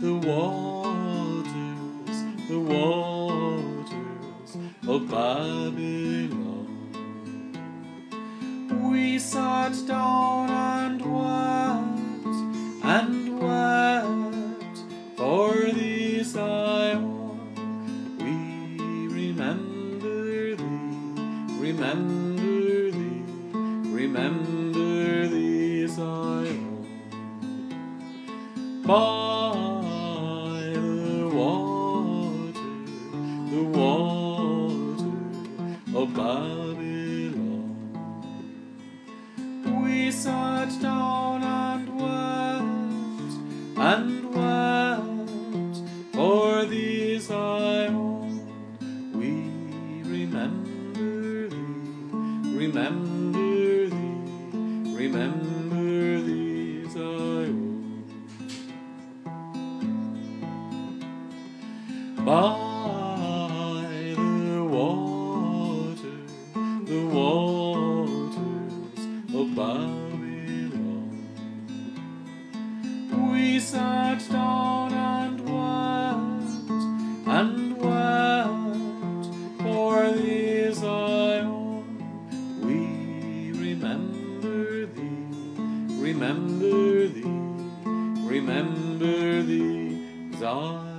the waters of Babylon. We sat down and wept for thee, Zion. We remember thee, Zion. By the water of Babylon, we sat down and wept for thee, Zion. We remember thee, Zion. By the waters of Babylon, we sat down and wept for thee, Zion. We remember thee, Zion.